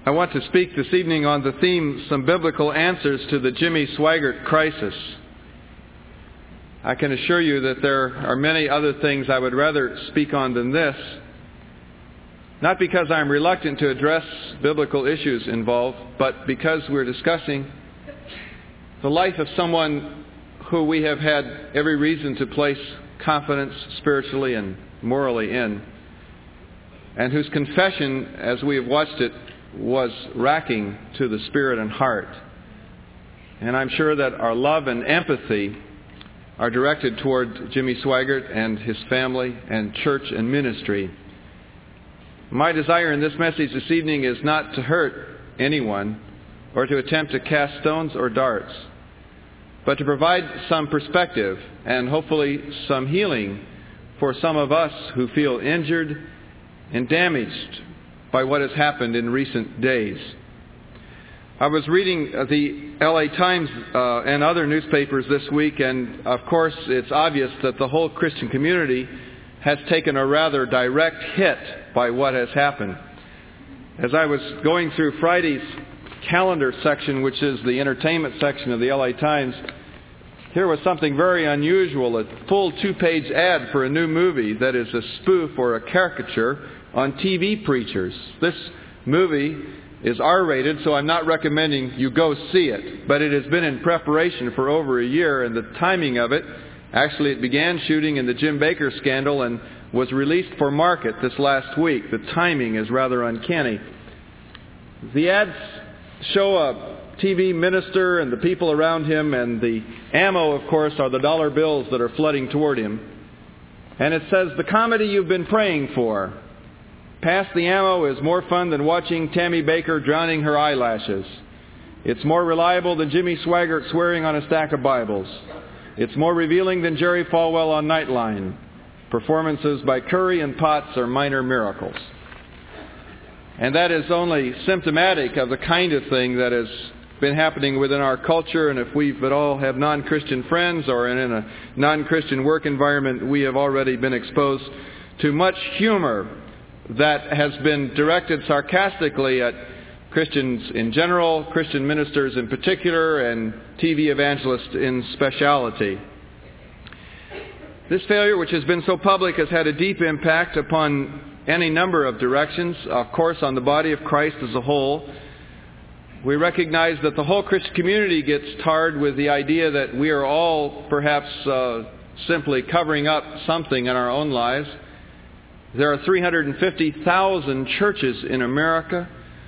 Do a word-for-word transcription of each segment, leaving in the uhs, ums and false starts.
I want to speak this evening on the theme, Some Biblical Answers to the Jimmy Swaggart Crisis. I can assure you that there are many other things I would rather speak on than this, not because I'm reluctant to address biblical issues involved, but because we're discussing the life of someone who we have had every reason to place confidence spiritually and morally in, and whose confession, as we have watched it, was racking to the spirit and heart. And I'm sure that our love and empathy are directed toward Jimmy Swaggart and his family and church and ministry. My desire in this message this evening is not to hurt anyone or to attempt to cast stones or darts, but to provide some perspective and hopefully some healing for some of us who feel injured and damaged by what has happened in recent days. I was reading the L A Times uh, and other newspapers this week, and of course it's obvious that the whole Christian community has taken a rather direct hit by what has happened. As I was going through Friday's calendar section, which is the entertainment section of the L A Times, here was something very unusual, a full two-page ad for a new movie that is a spoof or a caricature on T V preachers. This movie is R rated, so I'm not recommending you go see it, but it has been in preparation for over a year, and the timing of it, actually it began shooting in the Jim Bakker scandal and was released for market this last week. The timing is rather uncanny. The ads show a T V minister and the people around him, and the ammo, of course, are the dollar bills that are flooding toward him. And it says, "The comedy you've been praying for. Pass the ammo is more fun than watching Tammy Bakker drowning her eyelashes. It's more reliable than Jimmy Swaggart swearing on a stack of Bibles. It's more revealing than Jerry Falwell on Nightline. Performances by Curry and Potts are minor miracles." And that is only symptomatic of the kind of thing that has been happening within our culture. And if we at all have non-Christian friends or in a non-Christian work environment, we have already been exposed to much humor that has been directed sarcastically at Christians in general, Christian ministers in particular, and T V evangelists in speciality. This failure, which has been so public, has had a deep impact upon any number of directions. Of course, on the body of Christ as a whole. We recognize that the whole Christian community gets tarred with the idea that we are all perhaps uh, simply covering up something in our own lives. There are three hundred fifty thousand churches in America,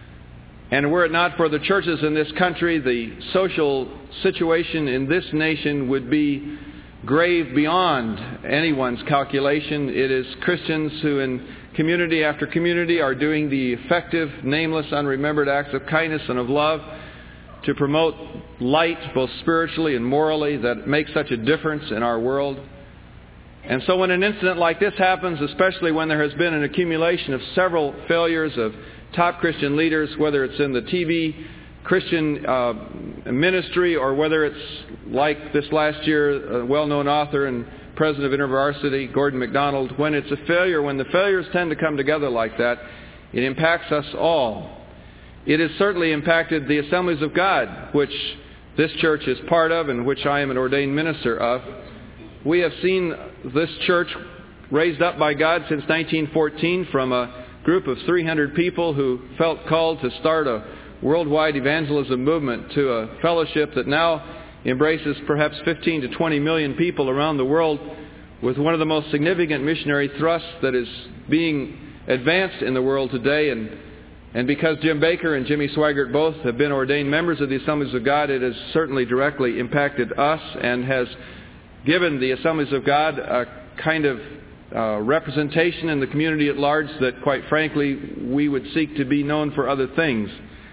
and were it not for the churches in this country, the social situation in this nation would be grave beyond anyone's calculation. It is Christians who in community after community are doing the effective, nameless, unremembered acts of kindness and of love to promote light both spiritually and morally that make such a difference in our world. And so when an incident like this happens, especially when there has been an accumulation of several failures of top Christian leaders, whether it's in the T V Christian uh, ministry or whether it's like this last year, a well-known author and president of InterVarsity, Gordon MacDonald, when it's a failure, when the failures tend to come together like that, it impacts us all. It has certainly impacted the Assemblies of God, which this church is part of and which I am an ordained minister of. We have seen this church raised up by God since nineteen fourteen from a group of three hundred people who felt called to start a worldwide evangelism movement to a fellowship that now embraces perhaps fifteen to twenty million people around the world, with one of the most significant missionary thrusts that is being advanced in the world today. And, and because Jim Bakker and Jimmy Swaggart both have been ordained members of the Assemblies of God, it has certainly directly impacted us and has given the Assemblies of God a kind of uh, representation in the community at large that, quite frankly, we would seek to be known for other things.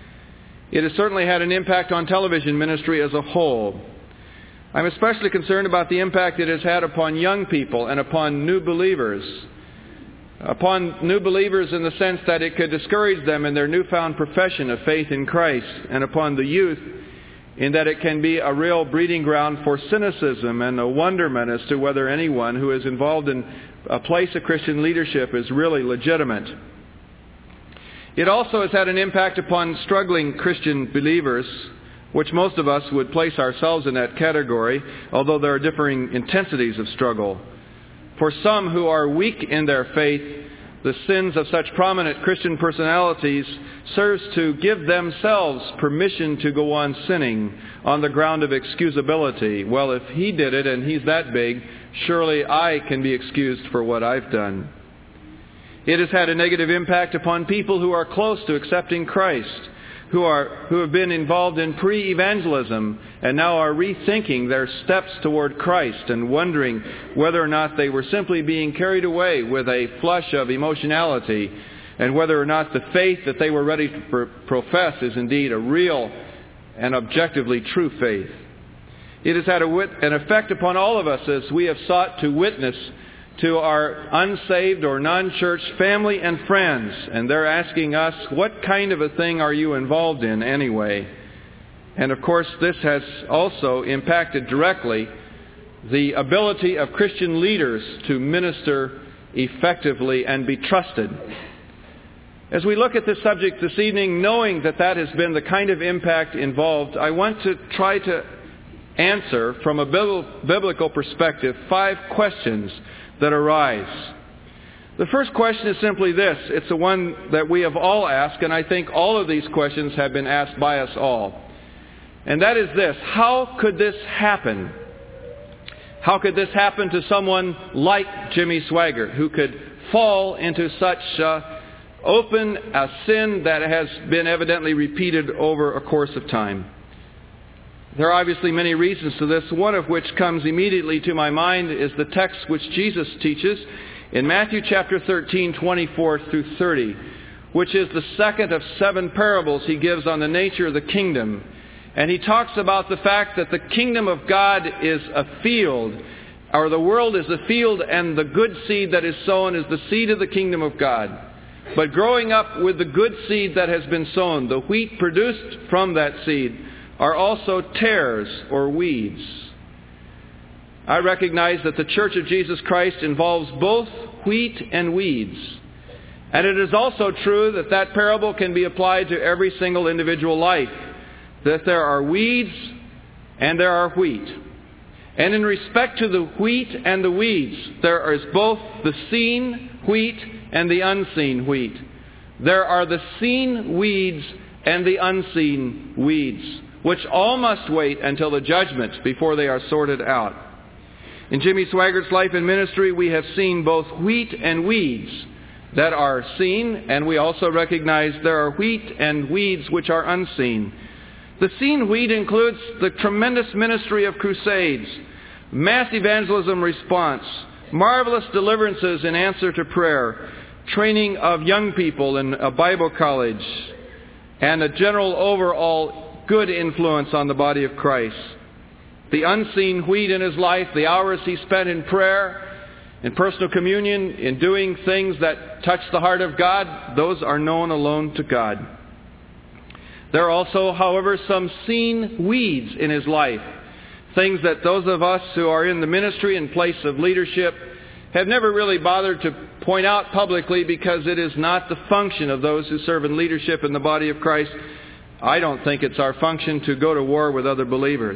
It has certainly had an impact on television ministry as a whole. I'm especially concerned about the impact it has had upon young people and upon new believers. Upon new believers in the sense that it could discourage them in their newfound profession of faith in Christ, and upon the youth in that it can be a real breeding ground for cynicism and a wonderment as to whether anyone who is involved in a place of Christian leadership is really legitimate. It also has had an impact upon struggling Christian believers, which most of us would place ourselves in that category, although there are differing intensities of struggle. For some who are weak in their faith, the sins of such prominent Christian personalities serves to give themselves permission to go on sinning on the ground of excusability. Well, if he did it and he's that big, surely I can be excused for what I've done. It has had a negative impact upon people who are close to accepting Christ, who are who have been involved in pre-evangelism and now are rethinking their steps toward Christ and wondering whether or not they were simply being carried away with a flush of emotionality and whether or not the faith that they were ready to pr- profess is indeed a real and objectively true faith. It has had a wit- an effect upon all of us as we have sought to witness to our unsaved or non-church family and friends, and they're asking us, what kind of a thing are you involved in anyway? And of course, this has also impacted directly the ability of Christian leaders to minister effectively and be trusted. As we look at this subject this evening, knowing that that has been the kind of impact involved, I want to try to answer from a biblical perspective five questions that arise. The first question is simply this. It's the one that we have all asked, and I think all of these questions have been asked by us all. And that is this: how could this happen? How could this happen to someone like Jimmy Swaggart, who could fall into such uh, open a sin that has been evidently repeated over a course of time? There are obviously many reasons to this, one of which comes immediately to my mind is the text which Jesus teaches in Matthew chapter thirteen, twenty-four through thirty, which is the second of seven parables he gives on the nature of the kingdom. And he talks about the fact that the kingdom of God is a field, or the world is a field, and the good seed that is sown is the seed of the kingdom of God. But growing up with the good seed that has been sown, the wheat produced from that seed, are also tares or weeds. I recognize that the Church of Jesus Christ involves both wheat and weeds. And it is also true that that parable can be applied to every single individual life, that there are weeds and there are wheat. And in respect to the wheat and the weeds, there is both the seen wheat and the unseen wheat. There are the seen weeds and the unseen weeds, which all must wait until the judgment before they are sorted out. In Jimmy Swaggart's life and ministry, we have seen both wheat and weeds that are seen, and we also recognize there are wheat and weeds which are unseen. The seen wheat includes the tremendous ministry of crusades, mass evangelism response, marvelous deliverances in answer to prayer, training of young people in a Bible college, and a general overall good influence on the body of Christ. The unseen wheat in his life, the hours he spent in prayer, in personal communion, in doing things that touch the heart of God, those are known alone to God. There are also, however, some seen weeds in his life, things that those of us who are in the ministry and place of leadership have never really bothered to point out publicly because it is not the function of those who serve in leadership in the body of Christ. I don't think it's our function to go to war with other believers.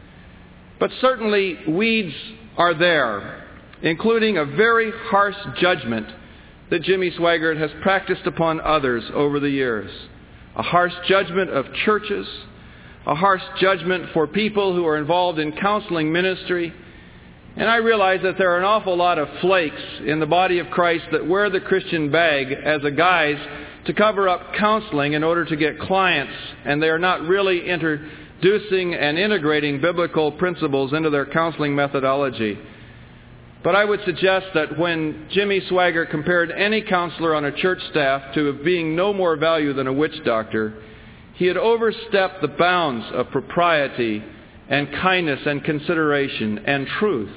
But certainly weeds are there, including a very harsh judgment that Jimmy Swaggart has practiced upon others over the years. A harsh judgment of churches, a harsh judgment for people who are involved in counseling ministry. And I realize that there are an awful lot of flakes in the body of Christ that wear the Christian bag as a guise to cover up counseling in order to get clients, and they are not really introducing and integrating biblical principles into their counseling methodology. But I would suggest that when Jimmy Swaggart compared any counselor on a church staff to being no more value than a witch doctor, he had overstepped the bounds of propriety and kindness and consideration and truth.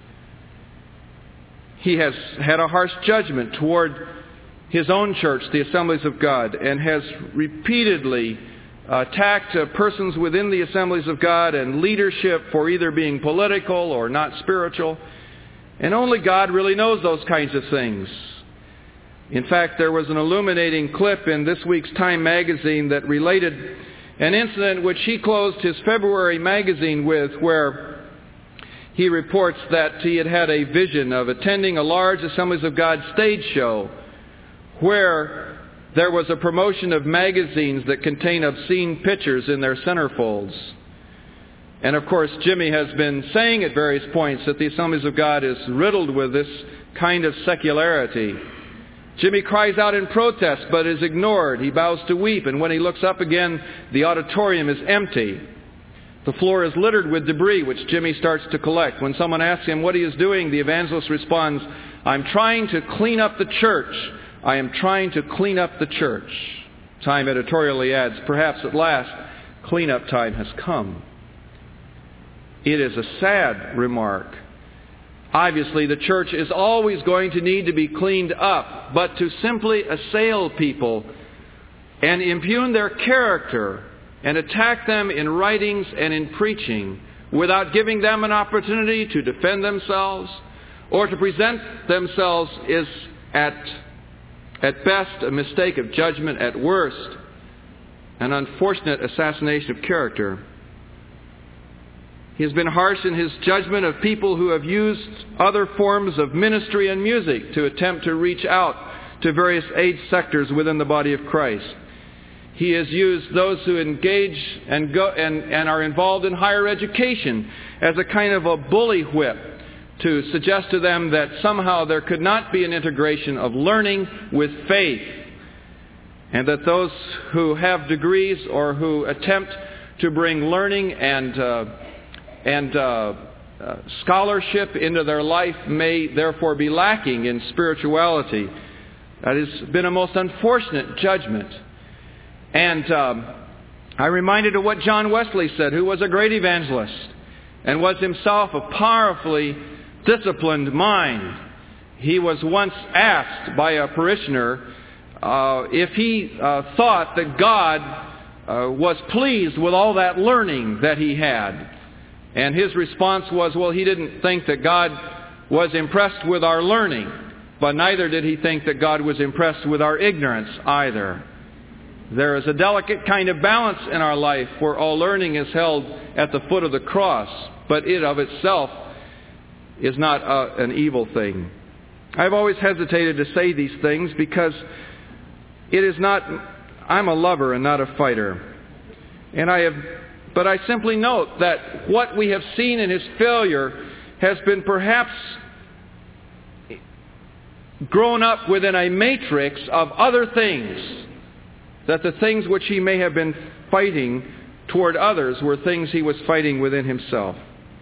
He has had a harsh judgment toward his own church, the Assemblies of God, and has repeatedly attacked uh, persons within the Assemblies of God and leadership for either being political or not spiritual. And only God really knows those kinds of things. In fact, there was an illuminating clip in this week's Time magazine that related an incident which he closed his February magazine with, where he reports that he had had a vision of attending a large Assemblies of God stage show where there was a promotion of magazines that contain obscene pictures in their centerfolds. And of course, Jimmy has been saying at various points that the Assemblies of God is riddled with this kind of secularity. Jimmy cries out in protest, but is ignored. He bows to weep, and when he looks up again, the auditorium is empty. The floor is littered with debris, which Jimmy starts to collect. When someone asks him what he is doing, the evangelist responds, "I'm trying to clean up the church. I am trying to clean up the church." Time editorially adds, "Perhaps at last, cleanup time has come." It is a sad remark. Obviously, the church is always going to need to be cleaned up, but to simply assail people and impugn their character and attack them in writings and in preaching without giving them an opportunity to defend themselves or to present themselves is at, at best a mistake of judgment, at worst an unfortunate assassination of character. He has been harsh in his judgment of people who have used other forms of ministry and music to attempt to reach out to various age sectors within the body of Christ. He has used those who engage and, go, and, and are involved in higher education as a kind of a bully whip to suggest to them that somehow there could not be an integration of learning with faith, and that those who have degrees or who attempt to bring learning and uh, and uh, uh, scholarship into their life may therefore be lacking in spirituality. That has been a most unfortunate judgment. And um, I'm reminded of what John Wesley said, who was a great evangelist and was himself a powerfully disciplined mind. He was once asked by a parishioner uh, if he uh, thought that God uh, was pleased with all that learning that he had. And his response was, well, he didn't think that God was impressed with our learning, but neither did he think that God was impressed with our ignorance either. There is a delicate kind of balance in our life where all learning is held at the foot of the cross, but it of itself is not a, an evil thing. I've always hesitated to say these things because it is not, I'm a lover and not a fighter. And I have But I simply note that what we have seen in his failure has been perhaps grown up within a matrix of other things, that the things which he may have been fighting toward others were things he was fighting within himself.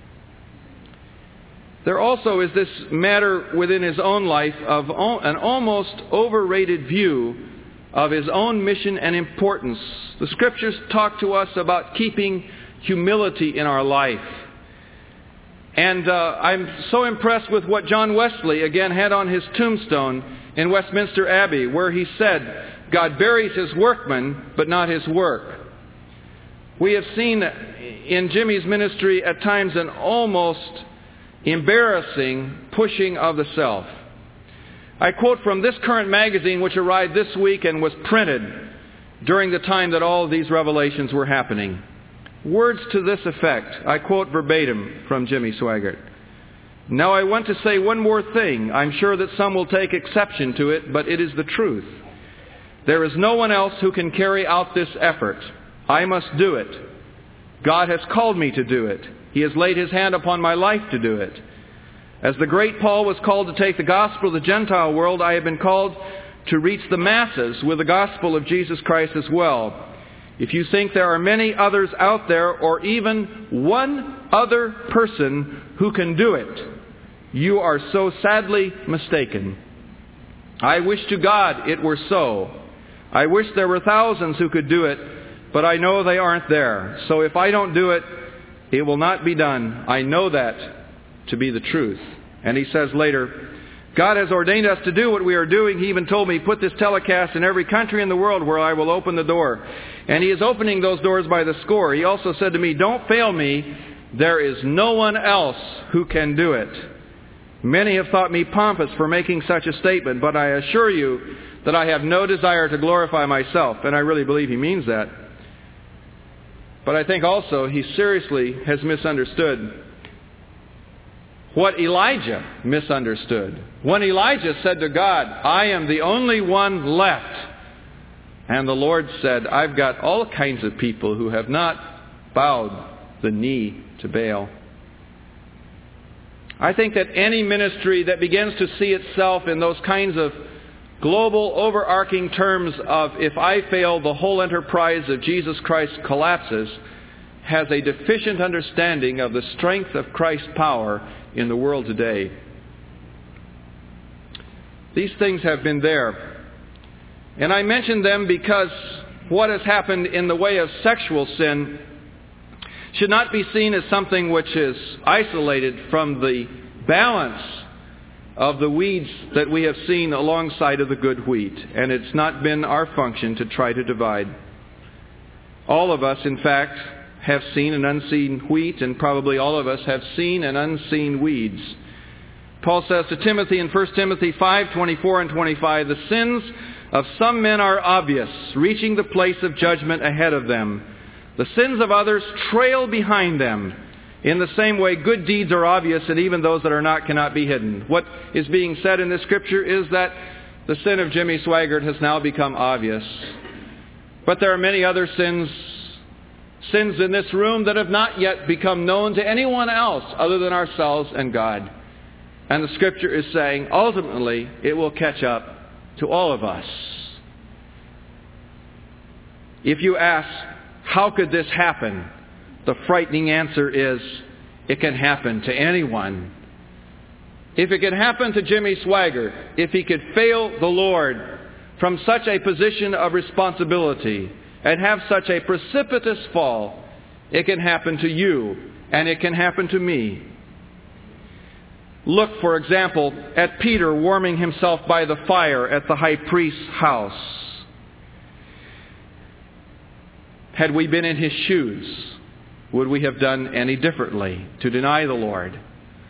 There also is this matter within his own life of an almost overrated view of his own mission and importance. The Scriptures talk to us about keeping humility in our life. And uh, I'm so impressed with what John Wesley, again, had on his tombstone in Westminster Abbey, where he said, God buries his workmen, but not his work. We have seen in Jimmy's ministry at times an almost embarrassing pushing of the self. I quote from this current magazine, which arrived this week and was printed during the time that all of these revelations were happening. Words to this effect. I quote verbatim from Jimmy Swaggart. Now I want to say one more thing. I'm sure that some will take exception to it, but it is the truth. There is no one else who can carry out this effort. I must do it. God has called me to do it. He has laid his hand upon my life to do it. As the great Paul was called to take the gospel to the Gentile world, I have been called to reach the masses with the gospel of Jesus Christ as well. If you think there are many others out there, or even one other person who can do it, you are so sadly mistaken. I wish to God it were so. I wish there were thousands who could do it, but I know they aren't there. So if I don't do it, it will not be done. I know that to be the truth. And he says later, God has ordained us to do what we are doing. He even told me, put this telecast in every country in the world where I will open the door. And he is opening those doors by the score. He also said to me, don't fail me. There is no one else who can do it. Many have thought me pompous for making such a statement, but I assure you that I have no desire to glorify myself, and I really believe he means that. But I think also he seriously has misunderstood what Elijah misunderstood. When Elijah said to God, I am the only one left, and the Lord said, I've got all kinds of people who have not bowed the knee to Baal. I think that any ministry that begins to see itself in those kinds of global overarching terms of if I fail, the whole enterprise of Jesus Christ collapses, has a deficient understanding of the strength of Christ's power in the world today. These things have been there. And I mention them because what has happened in the way of sexual sin should not be seen as something which is isolated from the balance of the weeds that we have seen alongside of the good wheat. And it's not been our function to try to divide. All of us, in fact, have seen an unseen wheat, and probably all of us have seen an unseen weeds. Paul says to Timothy in First Timothy five, twenty-four and twenty-five, the sins of some men are obvious, reaching the place of judgment ahead of them. The sins of others trail behind them. In the same way, good deeds are obvious, and even those that are not cannot be hidden. What is being said in this scripture is that the sin of Jimmy Swaggart has now become obvious. But there are many other sins, sins in this room that have not yet become known to anyone else other than ourselves and God. And the scripture is saying, ultimately, it will catch up to all of us. If you ask, how could this happen? The frightening answer is, it can happen to anyone. If it can happen to Jimmy Swaggart, if he could fail the Lord from such a position of responsibility and have such a precipitous fall, it can happen to you, and it can happen to me. Look, for example, at Peter warming himself by the fire at the high priest's house. Had we been in his shoes, would we have done any differently to deny the Lord?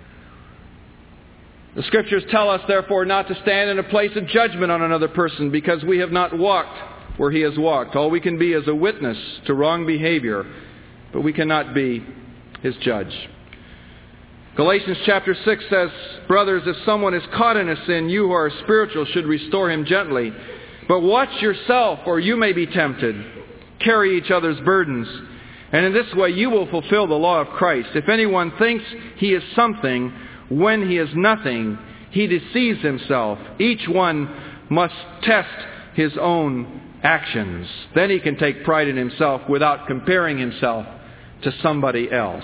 The Scriptures tell us, therefore, not to stand in a place of judgment on another person because we have not walked where he has walked. All we can be is a witness to wrong behavior, but we cannot be his judge. Galatians chapter six says, brothers, if someone is caught in a sin, you who are spiritual should restore him gently. But watch yourself, or you may be tempted. Carry each other's burdens. And in this way you will fulfill the law of Christ. If anyone thinks he is something when he is nothing, he deceives himself. Each one must test his own actions. Then he can take pride in himself without comparing himself to somebody else.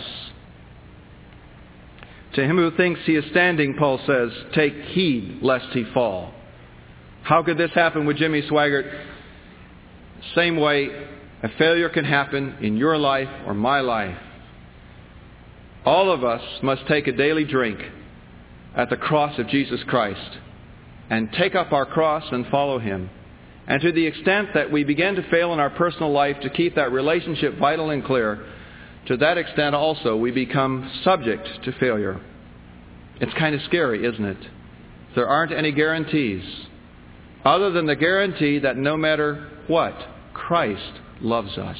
To him who thinks he is standing, Paul says, take heed lest he fall. How could this happen with Jimmy Swaggart? Same way a failure can happen in your life or my life. All of us must take a daily drink at the cross of Jesus Christ and take up our cross and follow him. And to the extent that we begin to fail in our personal life to keep that relationship vital and clear, to that extent also we become subject to failure. It's kind of scary, isn't it? There aren't any guarantees other than the guarantee that no matter what, Christ loves us.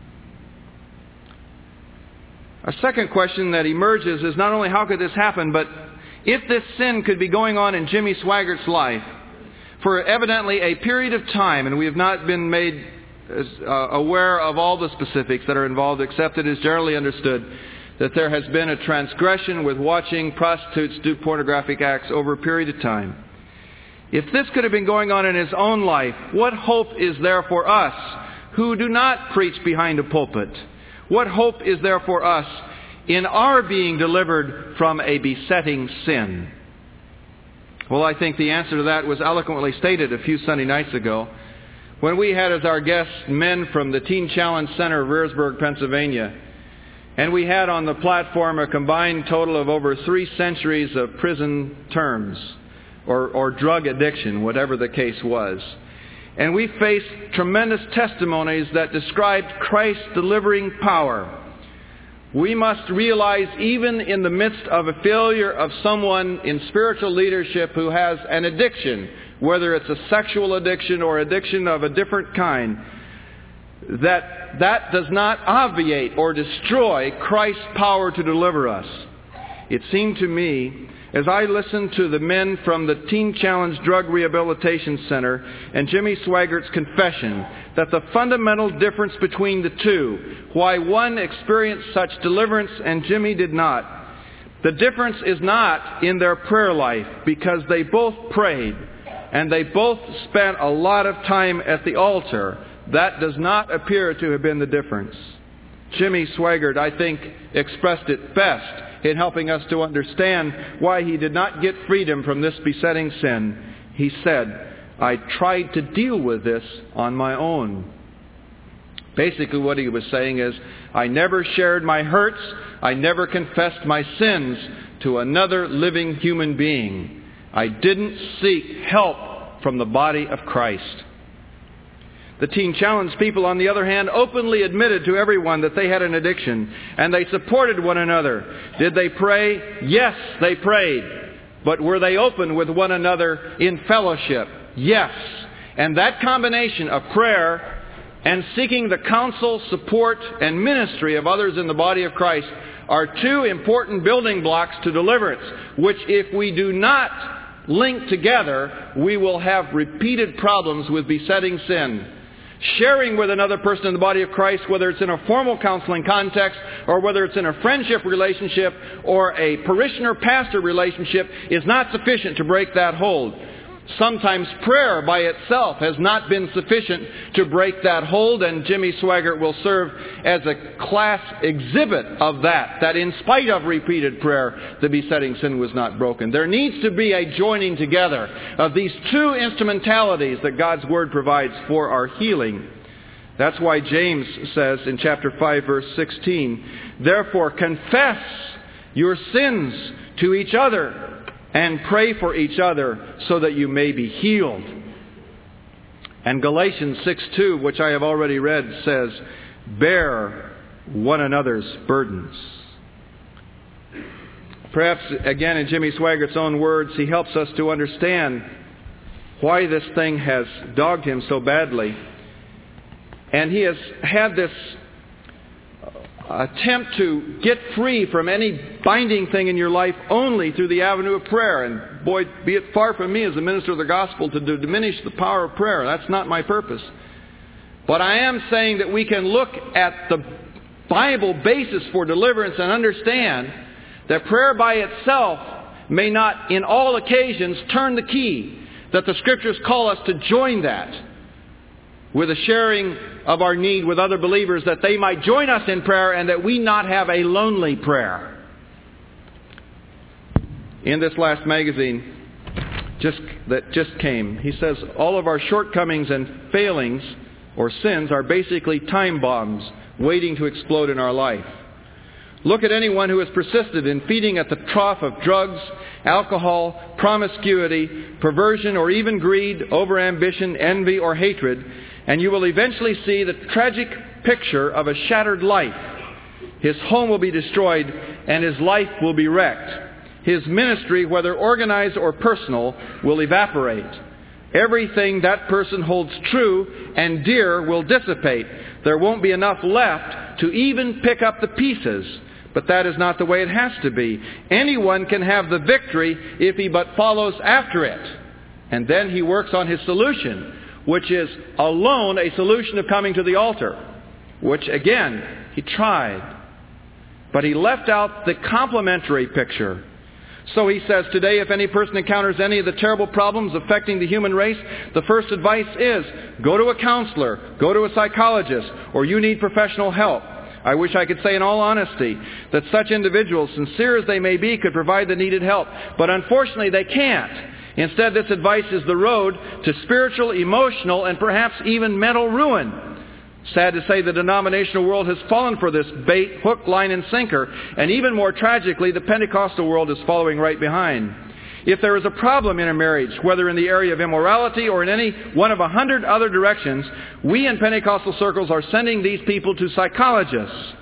A second question that emerges is not only how could this happen, but if this sin could be going on in Jimmy Swaggart's life for evidently a period of time, and we have not been made as, uh, aware of all the specifics that are involved, except it is generally understood that there has been a transgression with watching prostitutes do pornographic acts over a period of time. If this could have been going on in his own life, what hope is there for us who do not preach behind a pulpit? What hope is there for us in our being delivered from a besetting sin? Well, I think the answer to that was eloquently stated a few Sunday nights ago when we had as our guests men from the Teen Challenge Center of Rehrersburg, Pennsylvania. And we had on the platform a combined total of over three centuries of prison terms or, or drug addiction, whatever the case was. And we faced tremendous testimonies that described Christ's delivering power. We must realize, even in the midst of a failure of someone in spiritual leadership who has an addiction, whether it's a sexual addiction or addiction of a different kind, that that does not obviate or destroy Christ's power to deliver us. It seemed to me, as I listened to the men from the Teen Challenge Drug Rehabilitation Center and Jimmy Swaggart's confession, that the fundamental difference between the two, why one experienced such deliverance and Jimmy did not, the difference is not in their prayer life, because they both prayed and they both spent a lot of time at the altar. That does not appear to have been the difference. Jimmy Swaggart, I think, expressed it best in helping us to understand why he did not get freedom from this besetting sin. He said, I tried to deal with this on my own. Basically what he was saying is, I never shared my hurts, I never confessed my sins to another living human being. I didn't seek help from the body of Christ. The Teen Challenge people, on the other hand, openly admitted to everyone that they had an addiction, and they supported one another. Did they pray? Yes, they prayed. But were they open with one another in fellowship? Yes. And that combination of prayer and seeking the counsel, support, and ministry of others in the body of Christ are two important building blocks to deliverance, which if we do not link together, we will have repeated problems with besetting sin. Sharing with another person in the body of Christ, whether it's in a formal counseling context or whether it's in a friendship relationship or a parishioner-pastor relationship, is not sufficient to break that hold. Sometimes prayer by itself has not been sufficient to break that hold, and Jimmy Swaggart will serve as a class exhibit of that, that in spite of repeated prayer, the besetting sin was not broken. There needs to be a joining together of these two instrumentalities that God's Word provides for our healing. That's why James says in chapter five, verse sixteen, therefore confess your sins to each other and pray for each other so that you may be healed. And Galatians six two, which I have already read, says, bear one another's burdens. Perhaps, again, in Jimmy Swaggart's own words, he helps us to understand why this thing has dogged him so badly. And he has had this attempt to get free from any binding thing in your life only through the avenue of prayer. And boy, be it far from me as a minister of the gospel to do, diminish the power of prayer. That's not my purpose. But I am saying that we can look at the Bible basis for deliverance and understand that prayer by itself may not, in all occasions, turn the key. That the Scriptures call us to join that with a sharing of our need with other believers, that they might join us in prayer and that we not have a lonely prayer. In this last magazine just that just came, he says all of our shortcomings and failings or sins are basically time bombs waiting to explode in our life. Look at anyone who has persisted in feeding at the trough of drugs, alcohol, promiscuity, perversion, or even greed, overambition, envy, or hatred, and you will eventually see the tragic picture of a shattered life. His home will be destroyed, and his life will be wrecked. His ministry, whether organized or personal, will evaporate. Everything that person holds true and dear will dissipate. There won't be enough left to even pick up the pieces. But that is not the way it has to be. Anyone can have the victory if he but follows after it. And then he works on his solution, which is alone a solution of coming to the altar, which again, he tried. But he left out the complementary picture. So he says today, if any person encounters any of the terrible problems affecting the human race, the first advice is go to a counselor, go to a psychologist, or you need professional help. I wish I could say in all honesty that such individuals, sincere as they may be, could provide the needed help. But unfortunately they can't. Instead, this advice is the road to spiritual, emotional, and perhaps even mental ruin. Sad to say, the denominational world has fallen for this bait, hook, line, and sinker. And even more tragically, the Pentecostal world is following right behind. If there is a problem in a marriage, whether in the area of immorality or in any one of a hundred other directions, we in Pentecostal circles are sending these people to psychologists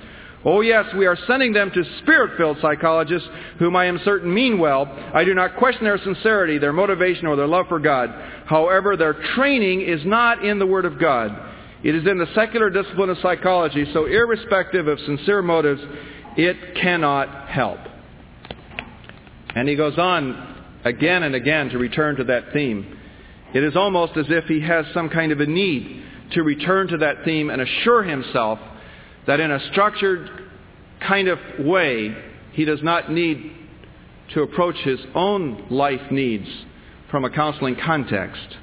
Oh yes, we are sending them to Spirit-filled psychologists whom I am certain mean well. I do not question their sincerity, their motivation, or their love for God. However, their training is not in the Word of God. It is in the secular discipline of psychology, so irrespective of sincere motives, it cannot help. And he goes on again and again to return to that theme. It is almost as if he has some kind of a need to return to that theme and assure himself that in a structured kind of way, he does not need to approach his own life needs from a counseling context.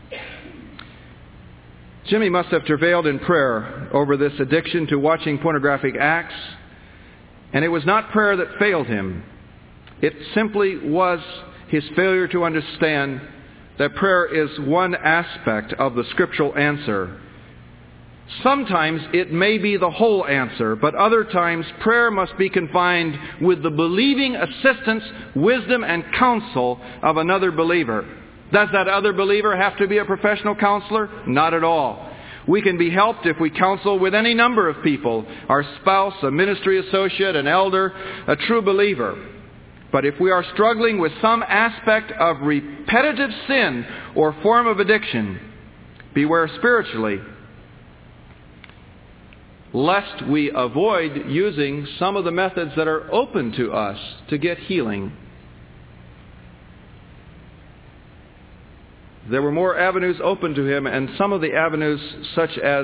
Jimmy must have travailed in prayer over this addiction to watching pornographic acts, and it was not prayer that failed him. It simply was his failure to understand that prayer is one aspect of the scriptural answer. Sometimes it may be the whole answer, but other times prayer must be confined with the believing assistance, wisdom, and counsel of another believer. Does that other believer have to be a professional counselor? Not at all. We can be helped if we counsel with any number of people, our spouse, a ministry associate, an elder, a true believer. But if we are struggling with some aspect of repetitive sin or form of addiction, beware spiritually, lest we avoid using some of the methods that are open to us to get healing. There were more avenues open to him, and some of the avenues, such as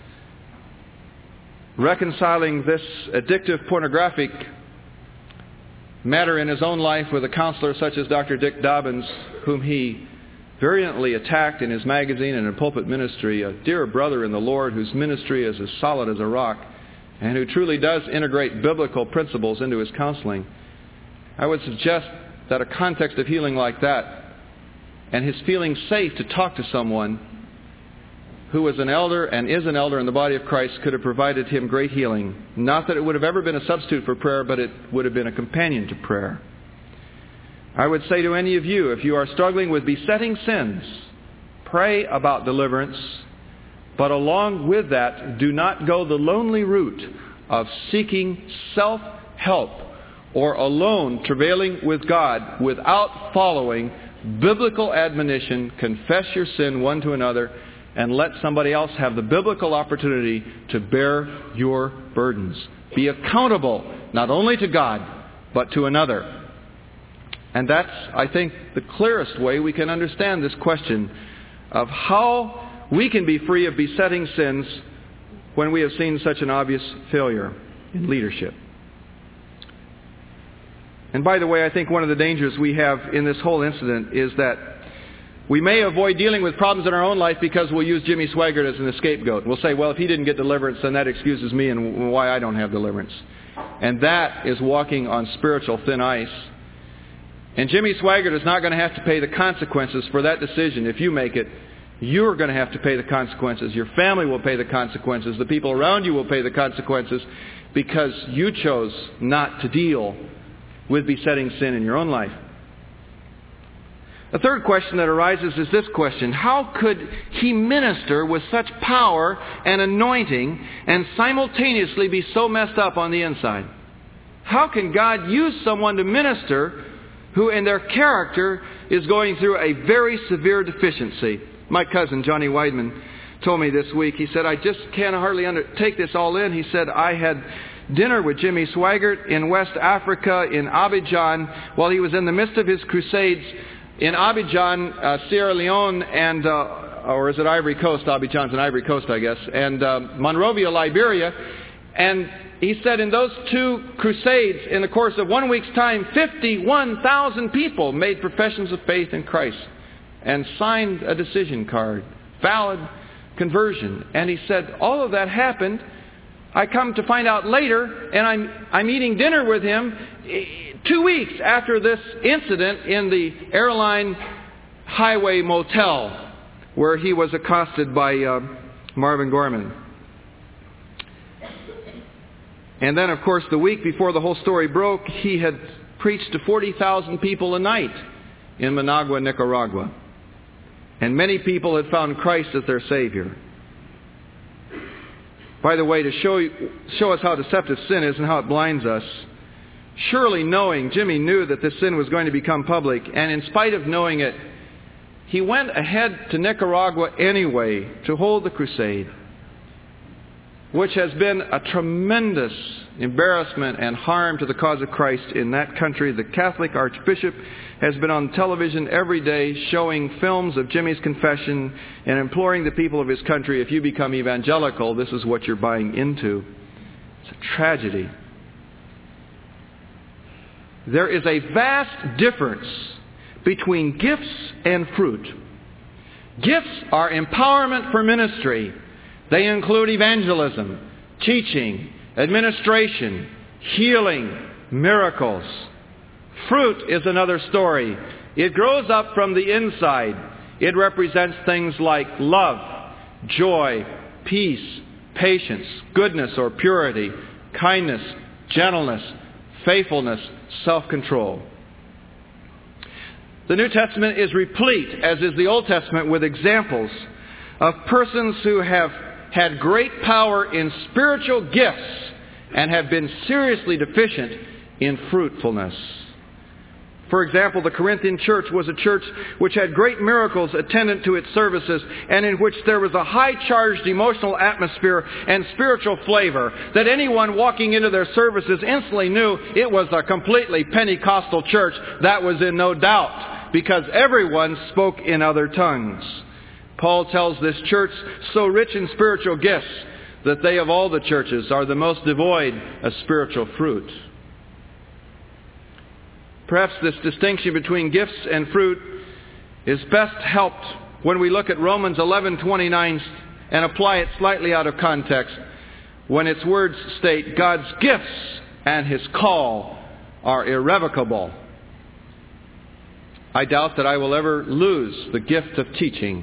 reconciling this addictive pornographic matter in his own life with a counselor such as Doctor Dick Dobbins, whom he virulently attacked in his magazine and in pulpit ministry, a dear brother in the Lord whose ministry is as solid as a rock and who truly does integrate biblical principles into his counseling. I would suggest that a context of healing like that and his feeling safe to talk to someone who was an elder and is an elder in the body of Christ could have provided him great healing. Not that it would have ever been a substitute for prayer, but it would have been a companion to prayer. I would say to any of you, if you are struggling with besetting sins, pray about deliverance, but along with that, do not go the lonely route of seeking self-help or alone travailing with God without following biblical admonition. Confess your sin one to another and let somebody else have the biblical opportunity to bear your burdens. Be accountable not only to God, but to another. And that's, I think, the clearest way we can understand this question of how we can be free of besetting sins when we have seen such an obvious failure in leadership. And by the way, I think one of the dangers we have in this whole incident is that we may avoid dealing with problems in our own life because we'll use Jimmy Swaggart as an scapegoat. We'll say, well, if he didn't get deliverance, then that excuses me and why I don't have deliverance. And that is walking on spiritual thin ice. And Jimmy Swaggart is not going to have to pay the consequences for that decision. If you make it, you're going to have to pay the consequences. Your family will pay the consequences. The people around you will pay the consequences because you chose not to deal with besetting sin in your own life. The third question that arises is this question: how could he minister with such power and anointing and simultaneously be so messed up on the inside? How can God use someone to minister who in their character is going through a very severe deficiency? My cousin, Johnny Weidman, told me this week, he said, I just can't hardly under- take this all in. He said, I had dinner with Jimmy Swaggart in West Africa, in Abidjan, while he was in the midst of his crusades in Abidjan, uh, Sierra Leone, and, uh, or is it Ivory Coast? Abidjan's in Ivory Coast, I guess, and uh, Monrovia, Liberia. And he said in those two crusades, in the course of one week's time, fifty-one thousand people made professions of faith in Christ and signed a decision card, valid conversion. And he said, all of that happened. I come to find out later, and I'm, I'm eating dinner with him two weeks after this incident in the airline highway motel where he was accosted by uh, Marvin Gorman. And then, of course, the week before the whole story broke, he had preached to forty thousand people a night in Managua, Nicaragua. And many people had found Christ as their Savior. by the way, to show, show us how deceptive sin is and how it blinds us. Surely knowing, Jimmy knew that this sin was going to become public, and in spite of knowing it, he went ahead to Nicaragua anyway to hold the crusade, which has been a tremendous embarrassment and harm to the cause of Christ in that country. The Catholic Archbishop has been on television every day showing films of Jimmy's confession and imploring the people of his country, if you become evangelical, this is what you're buying into. It's a tragedy. There is a vast difference between gifts and fruit. Gifts are empowerment for ministry. They include evangelism, teaching, administration, healing, miracles. Fruit is another story. It grows up from the inside. It represents things like love, joy, peace, patience, goodness or purity, kindness, gentleness, faithfulness, self-control. The New Testament is replete, as is the Old Testament, with examples of persons who have had great power in spiritual gifts and have been seriously deficient in fruitfulness. For example, the Corinthian church was a church which had great miracles attendant to its services, and in which there was a high-charged emotional atmosphere and spiritual flavor that anyone walking into their services instantly knew it was a completely Pentecostal church. That was in no doubt, because everyone spoke in other tongues. Paul tells this church, so rich in spiritual gifts, that they of all the churches are the most devoid of spiritual fruit. Perhaps this distinction between gifts and fruit is best helped when we look at Romans eleven twenty-nine and apply it slightly out of context, when its words state, God's gifts and His call are irrevocable. I doubt that I will ever lose the gift of teaching.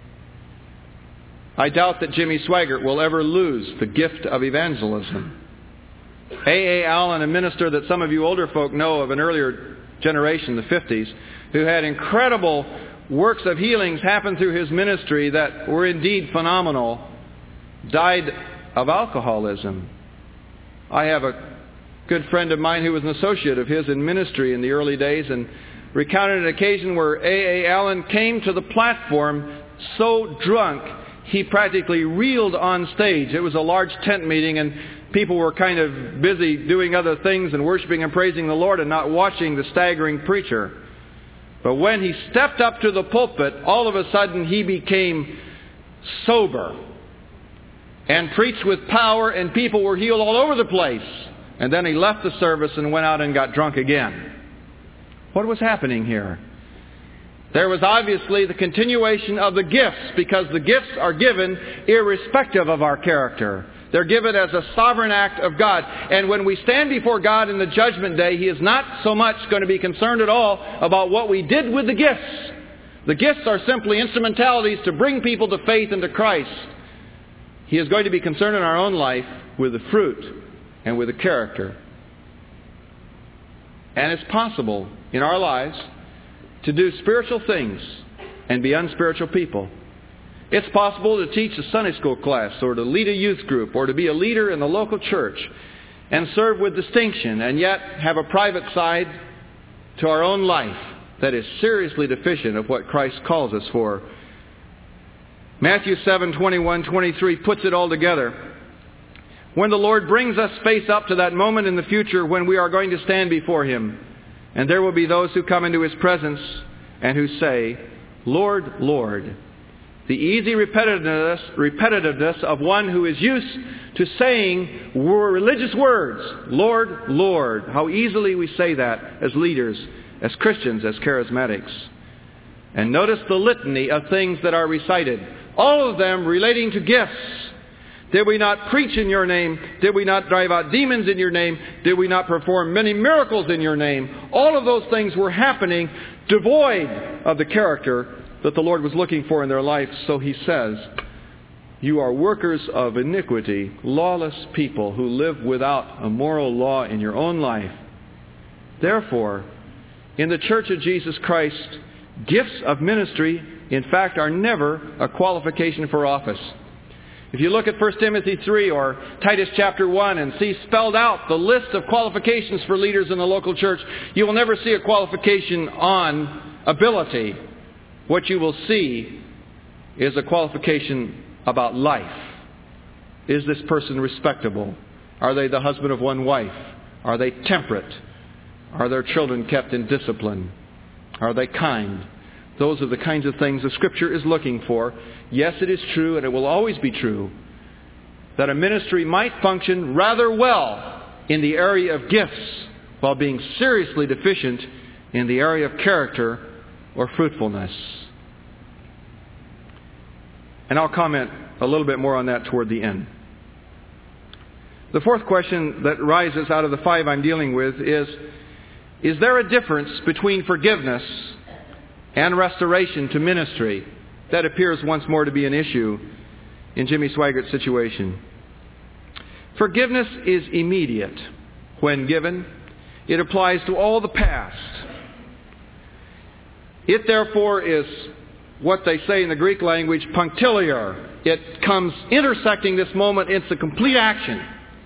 I doubt that Jimmy Swaggart will ever lose the gift of evangelism. A A Allen, a minister that some of you older folk know of an earlier generation, the fifties, who had incredible works of healings happen through his ministry that were indeed phenomenal, died of alcoholism. I have a good friend of mine who was an associate of his in ministry in the early days and recounted an occasion where A A Allen came to the platform so drunk he practically reeled on stage. It was a large tent meeting and people were kind of busy doing other things and worshiping and praising the Lord and not watching the staggering preacher. But when he stepped up to the pulpit, all of a sudden he became sober and preached with power, and people were healed all over the place. And then he left the service and went out and got drunk again. What was happening here? There was obviously the continuation of the gifts, because the gifts are given irrespective of our character. They're given as a sovereign act of God. And when we stand before God in the judgment day, He is not so much going to be concerned at all about what we did with the gifts. The gifts are simply instrumentalities to bring people to faith and to Christ. He is going to be concerned in our own life with the fruit and with the character. And it's possible in our lives to do spiritual things and be unspiritual people. It's possible to teach a Sunday school class or to lead a youth group or to be a leader in the local church and serve with distinction and yet have a private side to our own life that is seriously deficient of what Christ calls us for. Matthew seven, twenty-one, twenty-three puts it all together. When the Lord brings us face up to that moment in the future when we are going to stand before Him, and there will be those who come into His presence and who say, Lord, Lord. The easy repetitiveness, repetitiveness of one who is used to saying religious words, Lord, Lord. How easily we say that as leaders, as Christians, as charismatics. And notice the litany of things that are recited. All of them relating to gifts. Did we not preach in your name? Did we not drive out demons in your name? Did we not perform many miracles in your name? All of those things were happening devoid of the character that the Lord was looking for in their life. So He says, you are workers of iniquity, lawless people who live without a moral law in your own life. Therefore, in the Church of Jesus Christ, gifts of ministry, in fact, are never a qualification for office. If you look at First Timothy three or Titus chapter one and see spelled out the list of qualifications for leaders in the local church, you will never see a qualification on ability. What you will see is a qualification about life. Is this person respectable? Are they the husband of one wife? Are they temperate? Are their children kept in discipline? Are they kind? Those are the kinds of things the Scripture is looking for. Yes, it is true, and it will always be true, that a ministry might function rather well in the area of gifts while being seriously deficient in the area of character or fruitfulness. And I'll comment a little bit more on that toward the end. The fourth question that rises out of the five I'm dealing with is, is there a difference between forgiveness and restoration to ministry? That appears once more to be an issue in Jimmy Swiggert's situation. Forgiveness is immediate when given. It applies to all the past. It therefore is what they say in the Greek language, punctiliar. It comes intersecting this moment into complete action.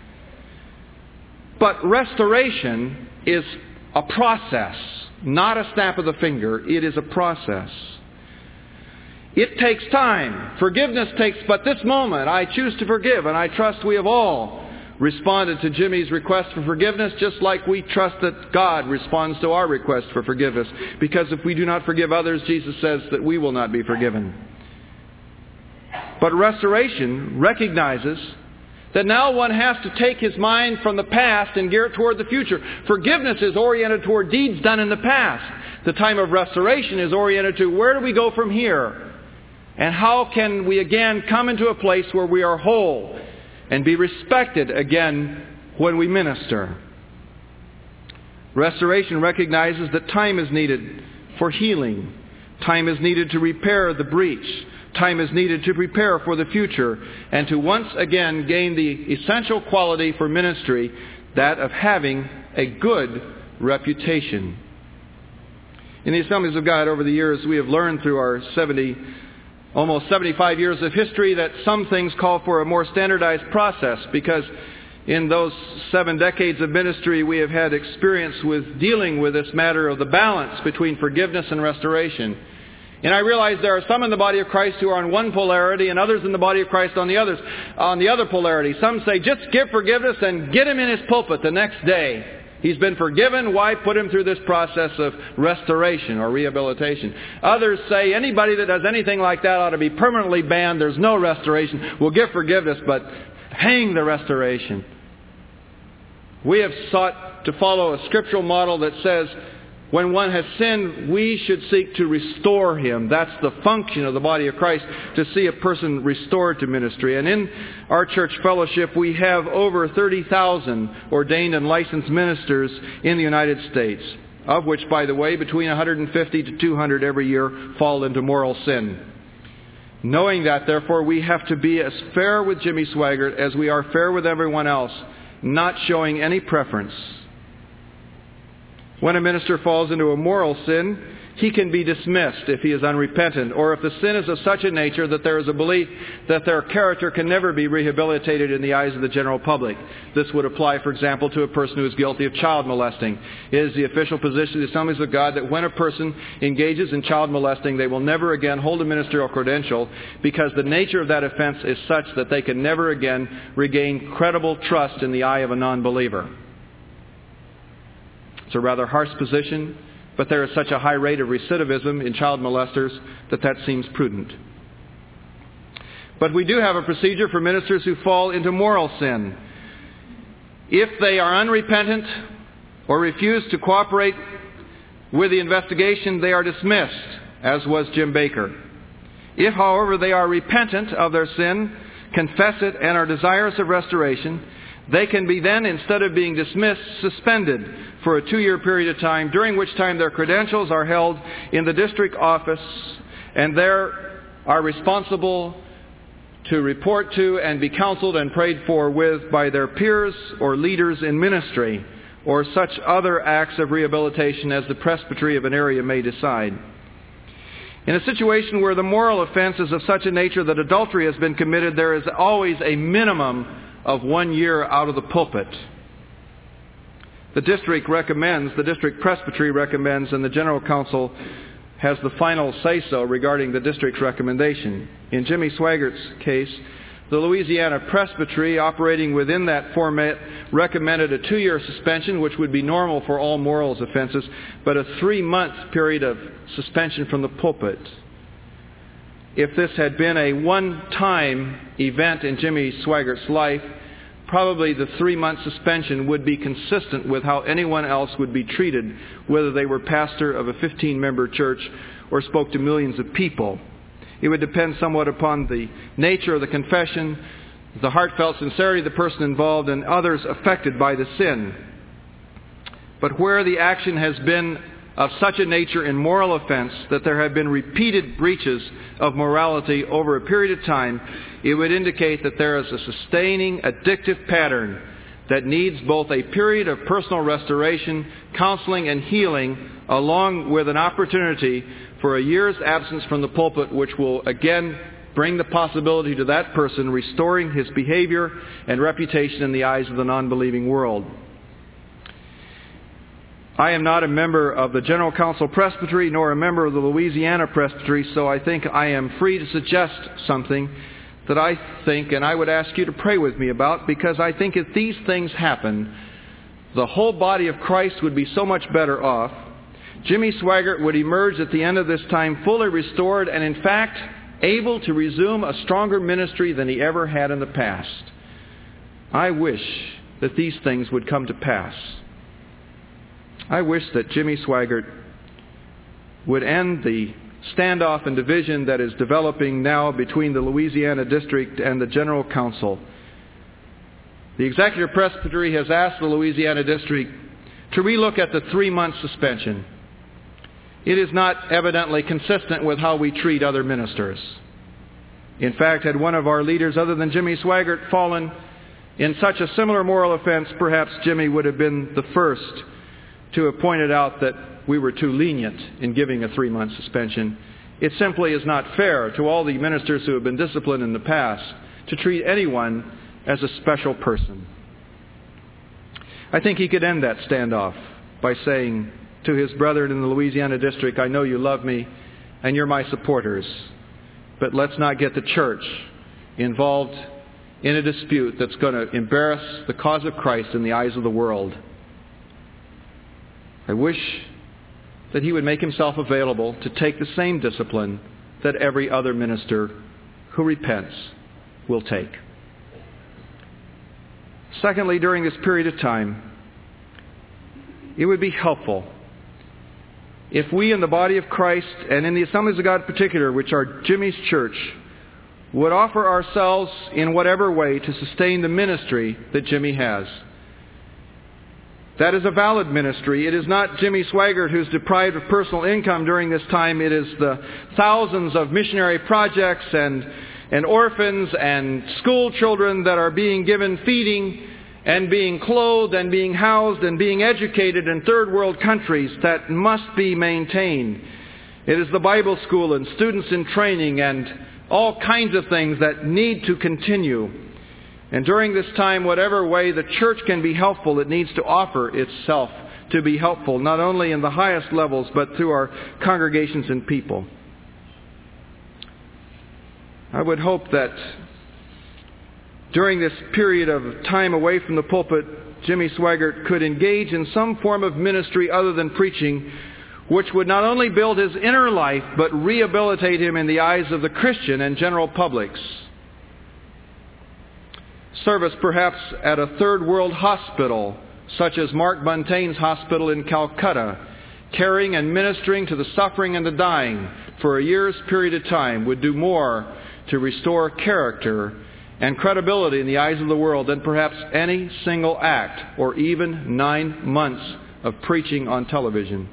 But restoration is a process, not a snap of the finger. It is a process. It takes time. Forgiveness takes but this moment. I choose to forgive, and I trust we have all responded to Jimmy's request for forgiveness just like we trust that God responds to our request for forgiveness. Because if we do not forgive others, Jesus says that we will not be forgiven. But restoration recognizes that now one has to take his mind from the past and gear it toward the future. Forgiveness is oriented toward deeds done in the past. The time of restoration is oriented to where do we go from here? And how can we again come into a place where we are whole and be respected again when we minister? Restoration recognizes that time is needed for healing. Time is needed to repair the breach. Time is needed to prepare for the future and to once again gain the essential quality for ministry, that of having a good reputation. In the Assemblies of God over the years, we have learned through our seventy, almost seventy-five years of history that some things call for a more standardized process, because in those seven decades of ministry we have had experience with dealing with this matter of the balance between forgiveness and restoration. And I realize there are some in the body of Christ who are on one polarity and others in the body of Christ on the others, on the other polarity. Some say, just give forgiveness and get him in his pulpit the next day. He's been forgiven. Why put him through this process of restoration or rehabilitation? Others say anybody that does anything like that ought to be permanently banned. There's no restoration. We'll give forgiveness, but hang the restoration. We have sought to follow a scriptural model that says when one has sinned, we should seek to restore him. That's the function of the body of Christ, to see a person restored to ministry. And in our church fellowship, we have over thirty thousand ordained and licensed ministers in the United States, of which, by the way, between one hundred fifty to two hundred every year fall into moral sin. Knowing that, therefore, we have to be as fair with Jimmy Swaggart as we are fair with everyone else, not showing any preference. When a minister falls into a moral sin, he can be dismissed if he is unrepentant, or if the sin is of such a nature that there is a belief that their character can never be rehabilitated in the eyes of the general public. This would apply, for example, to a person who is guilty of child molesting. It is the official position of the Assemblies of God that when a person engages in child molesting, they will never again hold a ministerial credential, because the nature of that offense is such that they can never again regain credible trust in the eye of a non-believer. It's a rather harsh position, but there is such a high rate of recidivism in child molesters that that seems prudent. But we do have a procedure for ministers who fall into moral sin. If they are unrepentant or refuse to cooperate with the investigation, they are dismissed, as was Jim Baker. If, however, they are repentant of their sin, confess it, and are desirous of restoration, they can be then, instead of being dismissed, suspended for a two-year period of time, during which time their credentials are held in the district office, and there are responsible to report to and be counseled and prayed for with by their peers or leaders in ministry, or such other acts of rehabilitation as the presbytery of an area may decide. In a situation where the moral offense is of such a nature that adultery has been committed, there is always a minimum of one year out of the pulpit. The district recommends, the district presbytery recommends, and the general council has the final say-so regarding the district's recommendation. In Jimmy Swaggart's case, the Louisiana Presbytery, operating within that format, recommended a two-year suspension, which would be normal for all morals offenses, but a three-month period of suspension from the pulpit. If this had been a one-time event in Jimmy Swaggart's life, probably the three-month suspension would be consistent with how anyone else would be treated, whether they were pastor of a fifteen-member church or spoke to millions of people. It would depend somewhat upon the nature of the confession, the heartfelt sincerity of the person involved, and others affected by the sin. But where the action has been of such a nature in moral offense that there have been repeated breaches of morality over a period of time, it would indicate that there is a sustaining, addictive pattern that needs both a period of personal restoration, counseling, and healing, along with an opportunity for a year's absence from the pulpit, which will again bring the possibility to that person restoring his behavior and reputation in the eyes of the non-believing world. I am not a member of the General Council Presbytery nor a member of the Louisiana Presbytery, so I think I am free to suggest something that I think and I would ask you to pray with me about, because I think if these things happen, the whole body of Christ would be so much better off. Jimmy Swaggart would emerge at the end of this time fully restored and, in fact, able to resume a stronger ministry than he ever had in the past. I wish that these things would come to pass. I wish that Jimmy Swaggart would end the standoff and division that is developing now between the Louisiana District and the General Council. The Executive Presbytery has asked the Louisiana District to relook at the three-month suspension. It is not evidently consistent with how we treat other ministers. In fact, had one of our leaders other than Jimmy Swaggart fallen in such a similar moral offense, perhaps Jimmy would have been the first to have pointed out that we were too lenient in giving a three-month suspension. It simply is not fair to all the ministers who have been disciplined in the past to treat anyone as a special person. I think he could end that standoff by saying to his brethren in the Louisiana District, I know you love me and you're my supporters, but let's not get the church involved in a dispute that's going to embarrass the cause of Christ in the eyes of the world. I wish that he would make himself available to take the same discipline that every other minister who repents will take. Secondly, during this period of time, it would be helpful if we in the body of Christ and in the Assemblies of God in particular, which are Jimmy's church, would offer ourselves in whatever way to sustain the ministry that Jimmy has. That is a valid ministry. It is not Jimmy Swaggart who's deprived of personal income during this time. It is the thousands of missionary projects and, and orphans and school children that are being given feeding and being clothed and being housed and being educated in third world countries that must be maintained. It is the Bible school and students in training and all kinds of things that need to continue. And during this time, whatever way the church can be helpful, it needs to offer itself to be helpful, not only in the highest levels, but through our congregations and people. I would hope that during this period of time away from the pulpit, Jimmy Swaggart could engage in some form of ministry other than preaching, which would not only build his inner life, but rehabilitate him in the eyes of the Christian and general publics. Service perhaps at a third world hospital, such as Mark Buntane's hospital in Calcutta, caring and ministering to the suffering and the dying for a year's period of time, would do more to restore character and credibility in the eyes of the world than perhaps any single act or even nine months of preaching on television.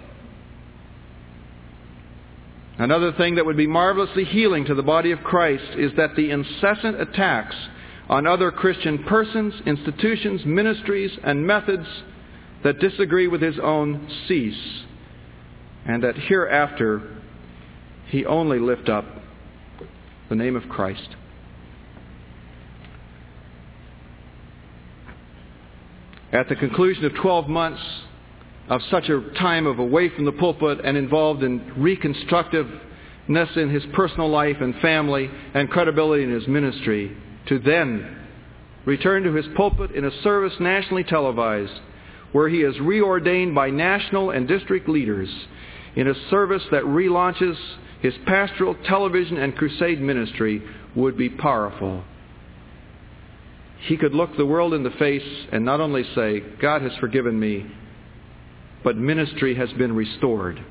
Another thing that would be marvelously healing to the body of Christ is that the incessant attacks on other Christian persons, institutions, ministries, and methods that disagree with his own cease, and that hereafter he only lift up the name of Christ. At the conclusion of twelve months of such a time of away from the pulpit and involved in reconstructiveness in his personal life and family and credibility in his ministry, to then return to his pulpit in a service nationally televised, where he is reordained by national and district leaders in a service that relaunches his pastoral television and crusade ministry, would be powerful. He could look the world in the face and not only say, God has forgiven me, but ministry has been restored.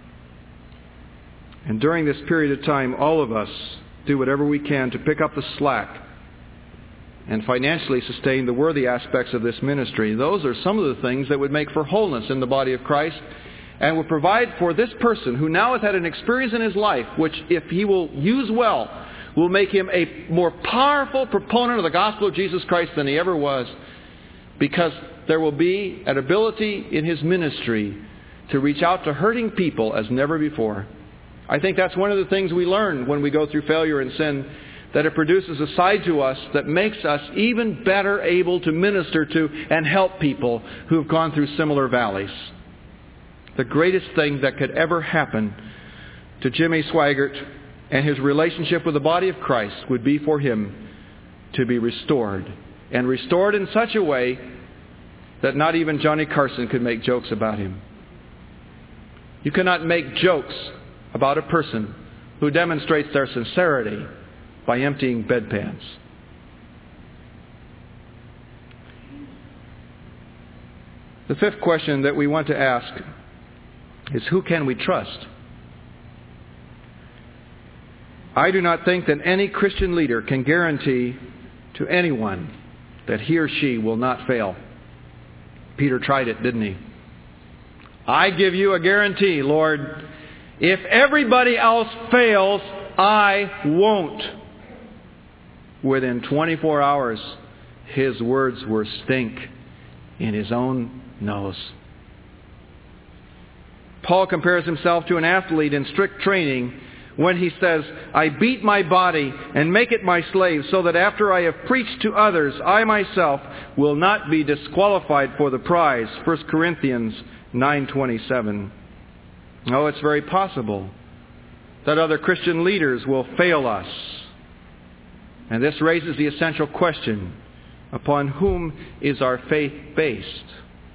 And during this period of time, all of us do whatever we can to pick up the slack and financially sustain the worthy aspects of this ministry. Those are some of the things that would make for wholeness in the body of Christ and will provide for this person who now has had an experience in his life, which if he will use well, will make him a more powerful proponent of the gospel of Jesus Christ than he ever was, because there will be an ability in his ministry to reach out to hurting people as never before. I think that's one of the things we learn when we go through failure and sin, that it produces a side to us that makes us even better able to minister to and help people who have gone through similar valleys. The greatest thing that could ever happen to Jimmy Swaggart and his relationship with the body of Christ would be for him to be restored. And restored in such a way that not even Johnny Carson could make jokes about him. You cannot make jokes about a person who demonstrates their sincerity by emptying bedpans. The fifth question that we want to ask is, who can we trust? I do not think that any Christian leader can guarantee to anyone that he or she will not fail. Peter tried it, didn't he? I give you a guarantee, Lord. If everybody else fails, I won't. Within twenty-four hours, his words were stink in his own nose. Paul compares himself to an athlete in strict training when he says, I beat my body and make it my slave, so that after I have preached to others, I myself will not be disqualified for the prize. First Corinthians nine twenty-seven. Oh, it's very possible that other Christian leaders will fail us. And this raises the essential question, upon whom is our faith based?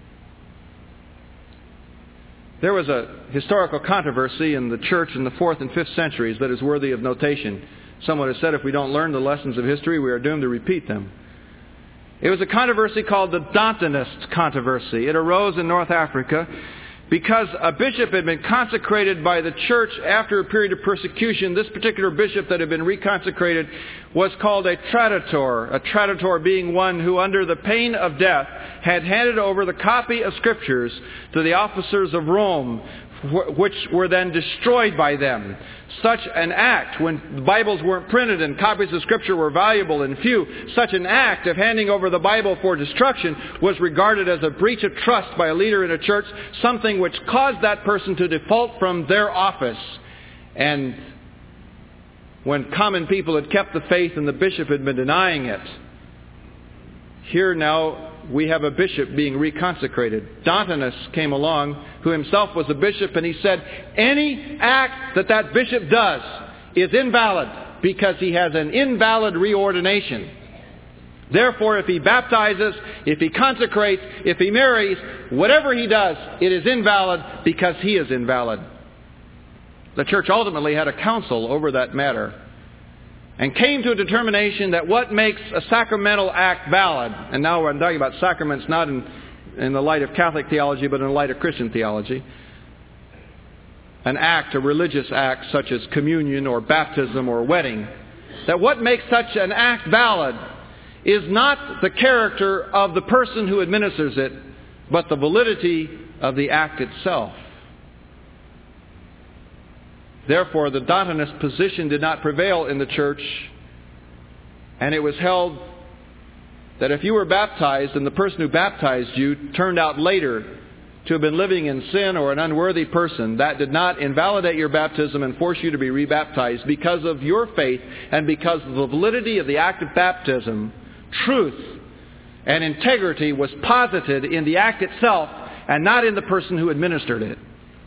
There was a historical controversy in the church in the fourth and fifth centuries that is worthy of notation. Someone has said if we don't learn the lessons of history, we are doomed to repeat them. It was a controversy called the Dantonist controversy. It arose in North Africa because a bishop had been consecrated by the church after a period of persecution. This particular bishop that had been reconsecrated was called a traditor. A traditor being one who, under the pain of death, had handed over the copy of Scriptures to the officers of Rome, which were then destroyed by them. Such an act, when the Bibles weren't printed and copies of Scripture were valuable and few, such an act of handing over the Bible for destruction was regarded as a breach of trust by a leader in a church, something which caused that person to default from their office. And when common people had kept the faith and the bishop had been denying it, here now we have a bishop being reconsecrated. Dantonus came along, who himself was a bishop, and he said, any act that that bishop does is invalid because he has an invalid reordination. Therefore, if he baptizes, if he consecrates, if he marries, whatever he does, it is invalid because he is invalid. The church ultimately had a council over that matter and came to a determination that what makes a sacramental act valid, and now I'm talking about sacraments not in, in the light of Catholic theology, but in the light of Christian theology, an act, a religious act such as communion or baptism or wedding, that what makes such an act valid is not the character of the person who administers it, but the validity of the act itself. Therefore, the Dantonist position did not prevail in the church, and it was held that if you were baptized and the person who baptized you turned out later to have been living in sin or an unworthy person, that did not invalidate your baptism and force you to be rebaptized. Because of your faith and because of the validity of the act of baptism, truth and integrity was posited in the act itself and not in the person who administered it.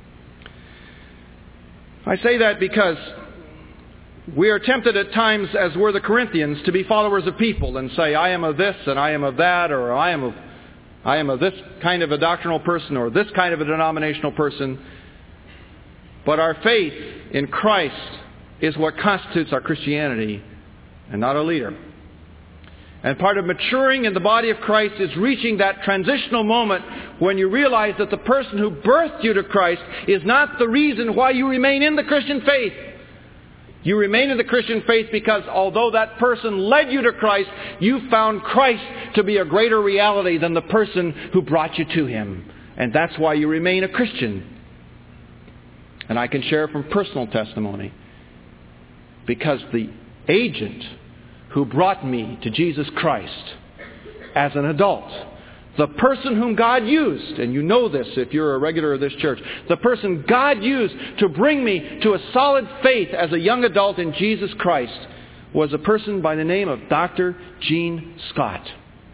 I say that because we are tempted at times, as were the Corinthians, to be followers of people and say, I am of this and I am of that, or I am of I am of this kind of a doctrinal person or this kind of a denominational person. But our faith in Christ is what constitutes our Christianity and not a leader. And part of maturing in the body of Christ is reaching that transitional moment when you realize that the person who birthed you to Christ is not the reason why you remain in the Christian faith. You remain in the Christian faith because although that person led you to Christ, you found Christ to be a greater reality than the person who brought you to Him. And that's why you remain a Christian. And I can share from personal testimony. Because the agent who brought me to Jesus Christ as an adult, the person whom God used, and you know this if you're a regular of this church, the person God used to bring me to a solid faith as a young adult in Jesus Christ was a person by the name of Doctor Gene Scott.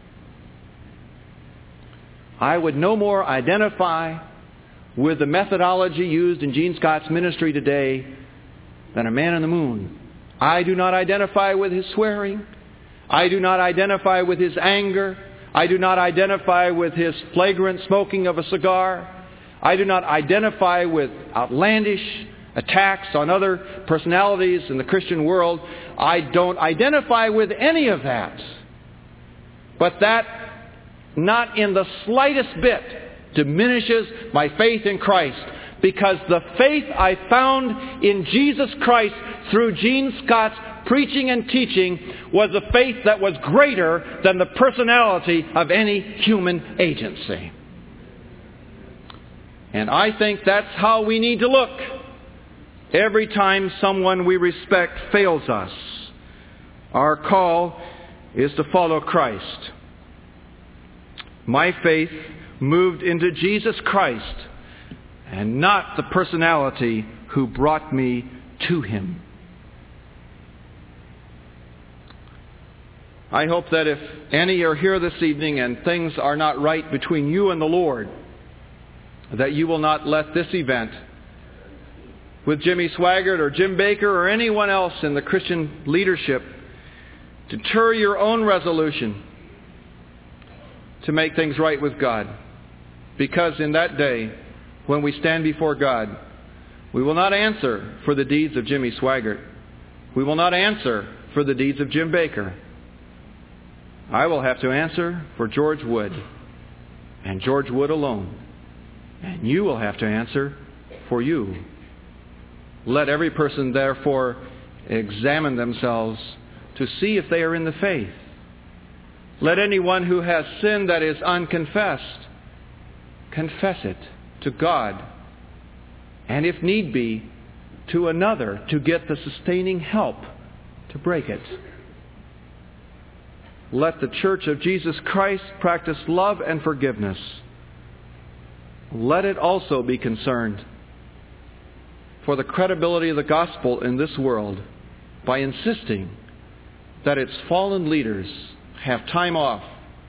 I would no more identify with the methodology used in Gene Scott's ministry today than a man on the moon. I do not identify with his swearing. I do not identify with his anger. I do not identify with his flagrant smoking of a cigar. I do not identify with outlandish attacks on other personalities in the Christian world. I don't identify with any of that. But that, not in the slightest bit, diminishes my faith in Christ. Because the faith I found in Jesus Christ through Gene Scott's preaching and teaching was a faith that was greater than the personality of any human agency. And I think that's how we need to look every time someone we respect fails us. Our call is to follow Christ. My faith moved into Jesus Christ and not the personality who brought me to Him. I hope that if any are here this evening and things are not right between you and the Lord, that you will not let this event with Jimmy Swaggart or Jim Bakker or anyone else in the Christian leadership deter your own resolution to make things right with God. Because in that day, when we stand before God, we will not answer for the deeds of Jimmy Swaggart. We will not answer for the deeds of Jim Bakker. I will have to answer for George Wood, and George Wood alone. And you will have to answer for you. Let every person, therefore, examine themselves to see if they are in the faith. Let anyone who has sin that is unconfessed confess it to God, and if need be, to another to get the sustaining help to break it. Let the Church of Jesus Christ practice love and forgiveness. Let it also be concerned for the credibility of the gospel in this world by insisting that its fallen leaders have time off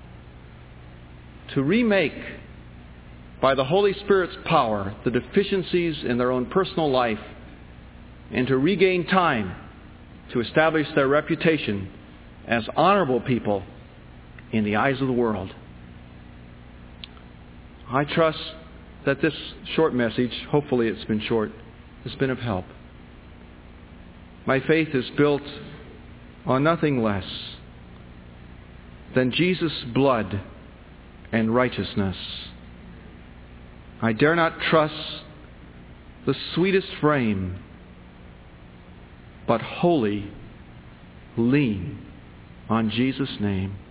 to remake, by the Holy Spirit's power, the deficiencies in their own personal life, and to regain time to establish their reputation as honorable people in the eyes of the world. I trust that this short message, hopefully it's been short, has been of help. My faith is built on nothing less than Jesus' blood and righteousness. I dare not trust the sweetest frame, but wholly lean on Jesus' name.